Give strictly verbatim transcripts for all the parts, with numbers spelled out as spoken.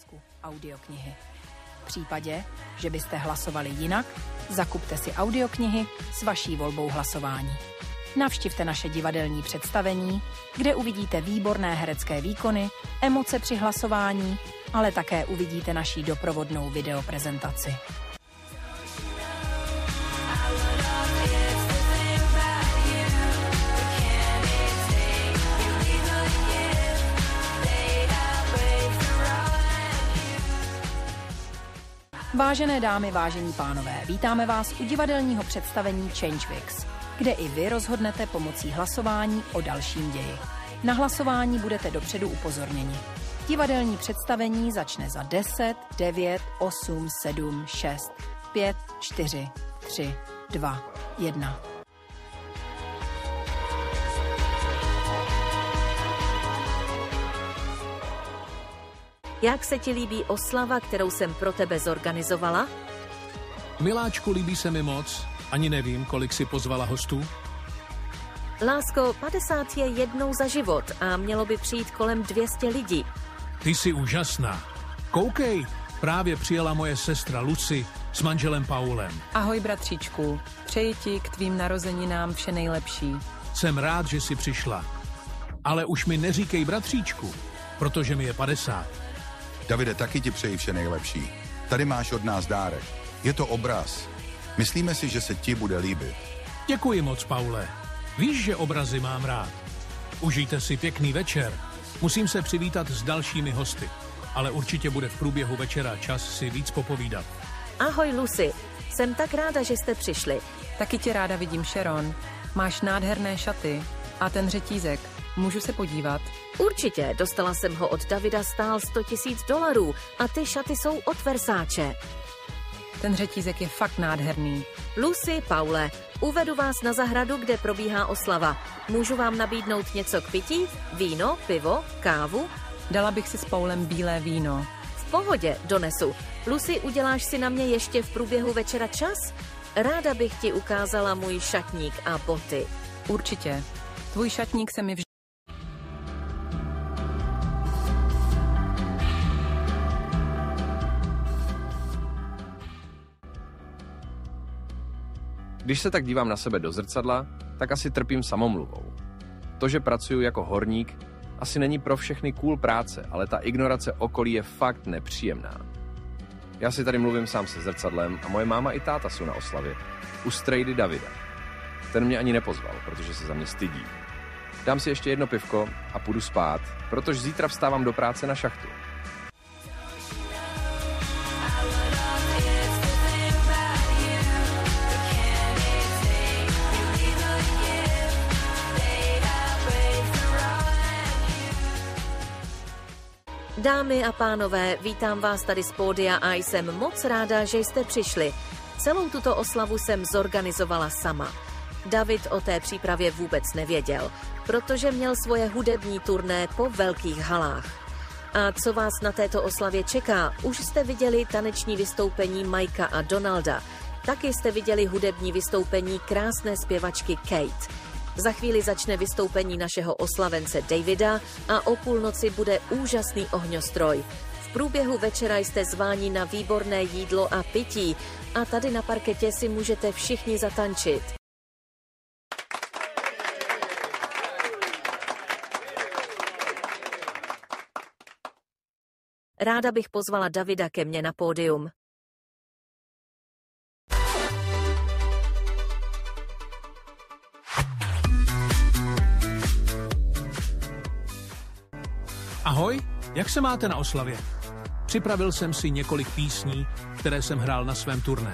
zakázku audioknihy. V případě, že byste hlasovali jinak, zakupte si audioknihy s vaší volbou hlasování. Navštivte naše divadelní představení, kde uvidíte výborné herecké výkony, emoce při hlasování, ale také uvidíte naší doprovodnou videoprezentaci. Vážené dámy, vážení pánové, vítáme vás u divadelního představení Changewix, kde i vy rozhodnete pomocí hlasování o dalším ději. Na hlasování budete dopředu upozorněni. Divadelní představení začne za deset, devět, osm, sedm, šest, pět, čtyři, tři, dva, jedna. Jak se ti líbí oslava, kterou jsem pro tebe zorganizovala? Miláčku, líbí se mi moc. Ani nevím, kolik si pozvala hostů. Lásko, padesát je jednou za život a mělo by přijít kolem dvě stě lidí. Ty jsi úžasná. Koukej, právě přijela moje sestra Lucy s manželem Paulem. Ahoj, bratříčku. Přeji ti k tvým narozeninám vše nejlepší. Jsem rád, že jsi přišla. Ale už mi neříkej bratříčku, protože mi je padesát. Davide, taky ti přeji vše nejlepší. Tady máš od nás dárek. Je to obraz. Myslíme si, že se ti bude líbit. Děkuji moc, Paule. Víš, že obrazy mám rád. Užijte si pěkný večer. Musím se přivítat s dalšími hosty, ale určitě bude v průběhu večera čas si víc popovídat. Ahoj, Lucy. Jsem tak ráda, že jste přišli. Taky tě ráda vidím, Sharon. Máš nádherné šaty. A ten řetízek. Můžu se podívat? Určitě, dostala jsem ho od Davida, stál sto tisíc dolarů a ty šaty jsou od Versace. Ten řetízek je fakt nádherný. Lucy, Paule, uvedu vás na zahradu, kde probíhá oslava. Můžu vám nabídnout něco k pití? Víno, pivo, kávu? Dala bych si s Paulem bílé víno. V pohodě, donesu. Lucy, uděláš si na mě ještě v průběhu večera čas? Ráda bych ti ukázala můj šatník a boty. Určitě. Tvůj šatník se mi vždy... Když se tak dívám na sebe do zrcadla, tak asi trpím samomluvou. To, že pracuji jako horník, asi není pro všechny cool práce, ale ta ignorace okolí je fakt nepříjemná. Já si tady mluvím sám se zrcadlem a moje máma i táta jsou na oslavě. U strejdy Davida. Ten mě ani nepozval, protože se za mě stydí. Dám si ještě jedno pivko a půjdu spát, protože zítra vstávám do práce na šachtu. Dámy a pánové, vítám vás tady z pódia a jsem moc ráda, že jste přišli. Celou tuto oslavu jsem zorganizovala sama. David o té přípravě vůbec nevěděl, protože měl svoje hudební turné po velkých halách. A co vás na této oslavě čeká? Už jste viděli taneční vystoupení Mikea a Donalda. Taky jste viděli hudební vystoupení krásné zpěvačky Kate. Za chvíli začne vystoupení našeho oslavence Davida a o půlnoci bude úžasný ohňostroj. V průběhu večera jste zváni na výborné jídlo a pití a tady na parketě si můžete všichni zatančit. Ráda bych pozvala Davida ke mně na pódium. Ahoj, jak se máte na oslavě? Připravil jsem si několik písní, které jsem hrál na svém turné.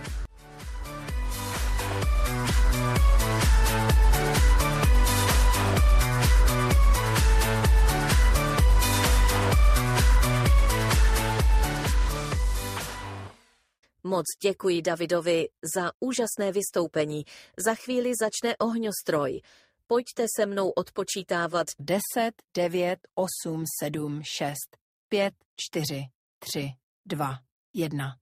Moc děkuji Davidovi za úžasné vystoupení. Za chvíli začne ohňostroj. Pojďte se mnou odpočítávat. deset, devět, osm, sedm, šest, pět, čtyři, tři, dva, jedna.